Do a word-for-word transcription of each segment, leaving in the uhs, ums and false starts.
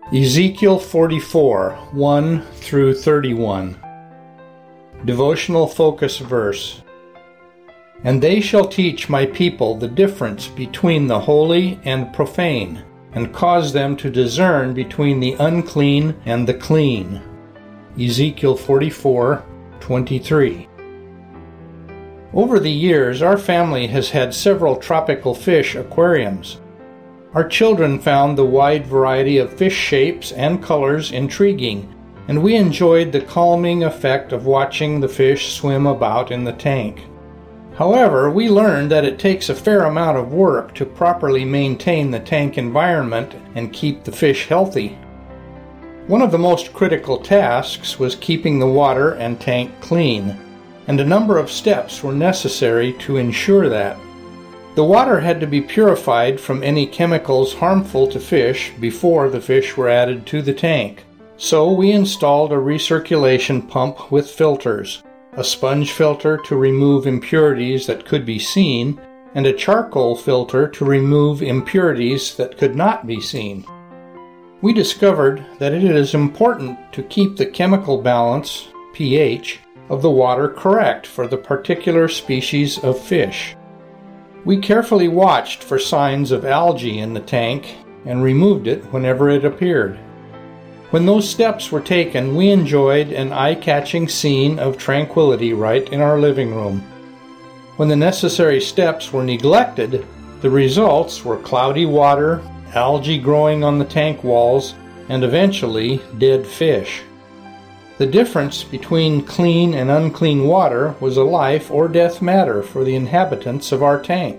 Ezekiel forty-four, one through thirty-one. Devotional focus verse. And they shall teach my people the difference between the holy and profane, and cause them to discern between the unclean and the clean. Ezekiel forty-four, twenty-three. Over the years, our family has had several tropical fish aquariums. Our children found the wide variety of fish shapes and colors intriguing, and we enjoyed the calming effect of watching the fish swim about in the tank. However, we learned that it takes a fair amount of work to properly maintain the tank environment and keep the fish healthy. One of the most critical tasks was keeping the water and tank clean, and a number of steps were necessary to ensure that. The water had to be purified from any chemicals harmful to fish before the fish were added to the tank. So we installed a recirculation pump with filters, a sponge filter to remove impurities that could be seen, and a charcoal filter to remove impurities that could not be seen. We discovered that it is important to keep the chemical balance, pH, of the water correct for the particular species of fish. We carefully watched for signs of algae in the tank and removed it whenever it appeared. When those steps were taken, we enjoyed an eye-catching scene of tranquility right in our living room. When the necessary steps were neglected, the results were cloudy water, algae growing on the tank walls, and eventually dead fish. The difference between clean and unclean water was a life or death matter for the inhabitants of our tank.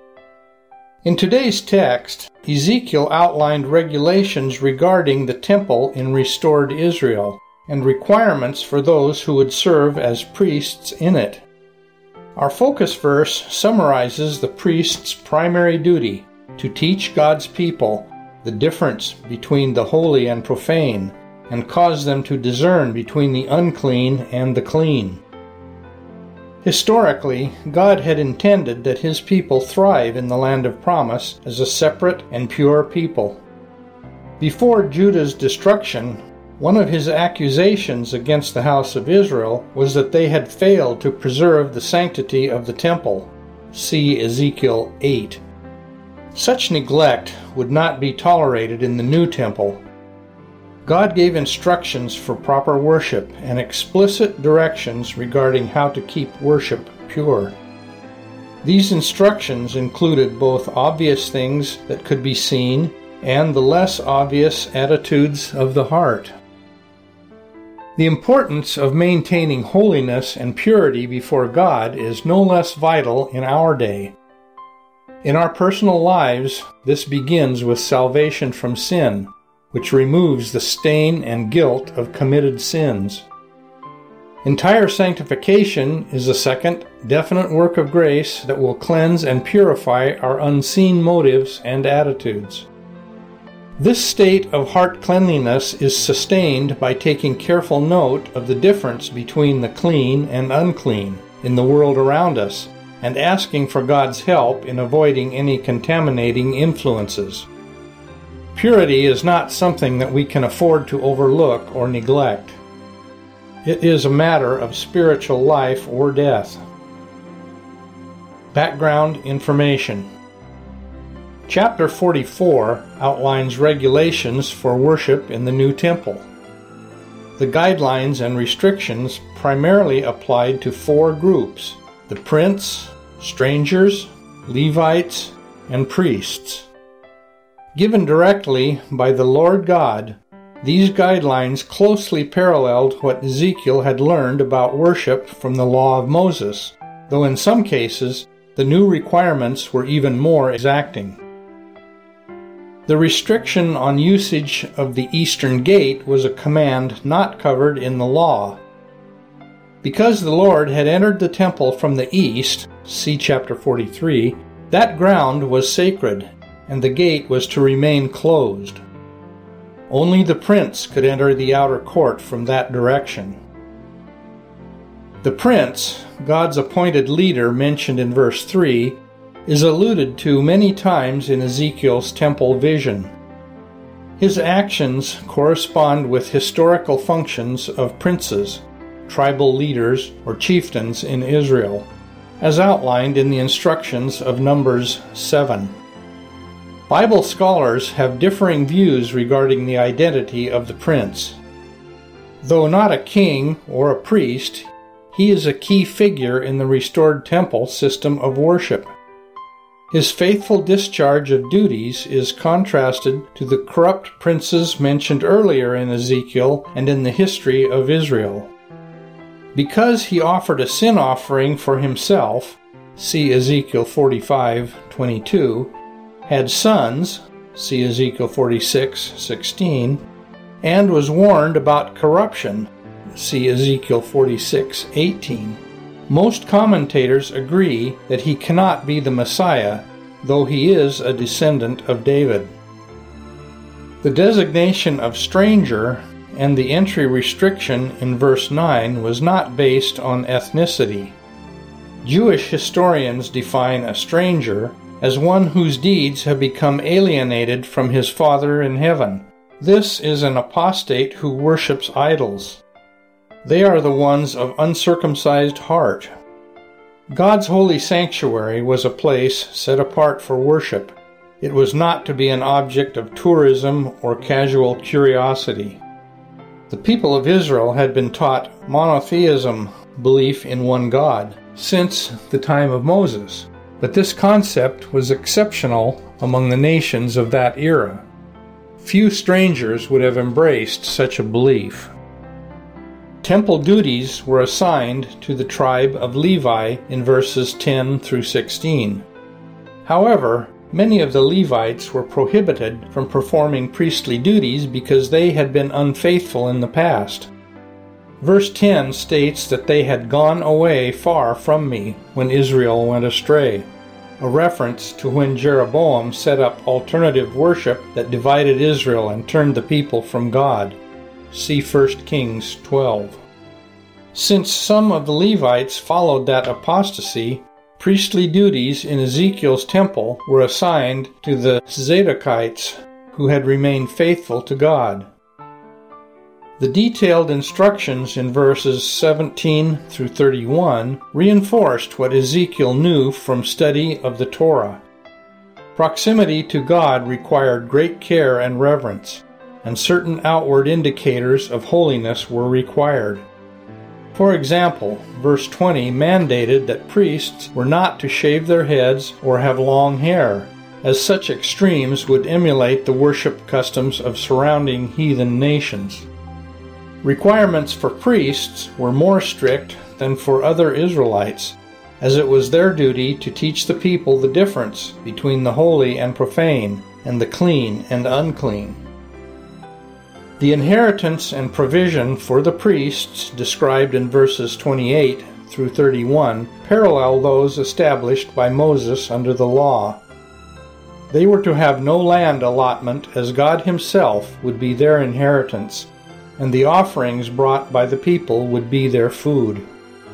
In today's text, Ezekiel outlined regulations regarding the temple in restored Israel and requirements for those who would serve as priests in it. Our focus verse summarizes the priest's primary duty: to teach God's people the difference between the holy and profane, and cause them to discern between the unclean and the clean. Historically, God had intended that His people thrive in the land of promise as a separate and pure people. Before Judah's destruction, one of His accusations against the house of Israel was that they had failed to preserve the sanctity of the temple. See Ezekiel eight. Such neglect would not be tolerated in the new temple. God gave instructions for proper worship and explicit directions regarding how to keep worship pure. These instructions included both obvious things that could be seen and the less obvious attitudes of the heart. The importance of maintaining holiness and purity before God is no less vital in our day. In our personal lives, this begins with salvation from sin, which removes the stain and guilt of committed sins. Entire sanctification is a second, definite work of grace that will cleanse and purify our unseen motives and attitudes. This state of heart cleanliness is sustained by taking careful note of the difference between the clean and unclean in the world around us, and asking for God's help in avoiding any contaminating influences. Purity is not something that we can afford to overlook or neglect. It is a matter of spiritual life or death. Background information. Chapter forty-four outlines regulations for worship in the new temple. The guidelines and restrictions primarily applied to four groups: the prince, strangers, Levites, and priests. Given directly by the Lord God, these guidelines closely paralleled what Ezekiel had learned about worship from the law of Moses, though in some cases the new requirements were even more exacting. The restriction on usage of the eastern gate was a command not covered in the law. Because the Lord had entered the temple from the east, see chapter forty-three, that ground was sacred, and the gate was to remain closed. Only the prince could enter the outer court from that direction. The prince, God's appointed leader mentioned in verse three, is alluded to many times in Ezekiel's temple vision. His actions correspond with historical functions of princes, tribal leaders, or chieftains in Israel, as outlined in the instructions of Numbers seven. Bible scholars have differing views regarding the identity of the prince. Though not a king or a priest, he is a key figure in the restored temple system of worship. His faithful discharge of duties is contrasted to the corrupt princes mentioned earlier in Ezekiel and in the history of Israel. Because he offered a sin offering for himself, see Ezekiel forty-five twenty-two, had sons, see Ezekiel forty-six sixteen, and was warned about corruption, see Ezekiel forty-six eighteen. Most commentators agree that he cannot be the Messiah, though he is a descendant of David. The designation of stranger and the entry restriction in verse nine was not based on ethnicity. Jewish historians define a stranger as one whose deeds have become alienated from his Father in heaven. This is an apostate who worships idols. They are the ones of uncircumcised heart. God's holy sanctuary was a place set apart for worship. It was not to be an object of tourism or casual curiosity. The people of Israel had been taught monotheism, belief in one God, since the time of Moses. But this concept was exceptional among the nations of that era. Few strangers would have embraced such a belief. Temple duties were assigned to the tribe of Levi in verses ten through sixteen. However, many of the Levites were prohibited from performing priestly duties because they had been unfaithful in the past. Verse ten states that they had gone away far from me when Israel went astray, a reference to when Jeroboam set up alternative worship that divided Israel and turned the people from God. See First Kings twelve. Since some of the Levites followed that apostasy, priestly duties in Ezekiel's temple were assigned to the Zadokites, who had remained faithful to God. The detailed instructions in verses seventeen through thirty-one reinforced what Ezekiel knew from study of the Torah. Proximity to God required great care and reverence, and certain outward indicators of holiness were required. For example, verse twenty mandated that priests were not to shave their heads or have long hair, as such extremes would emulate the worship customs of surrounding heathen nations. Requirements for priests were more strict than for other Israelites, as it was their duty to teach the people the difference between the holy and profane, and the clean and unclean. The inheritance and provision for the priests described in verses twenty-eight through thirty-one parallel those established by Moses under the law. They were to have no land allotment, as God himself would be their inheritance, and the offerings brought by the people would be their food.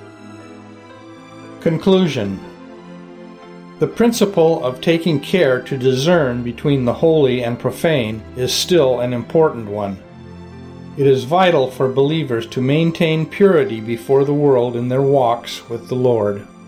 Conclusion. The principle of taking care to discern between the holy and profane is still an important one. It is vital for believers to maintain purity before the world in their walks with the Lord.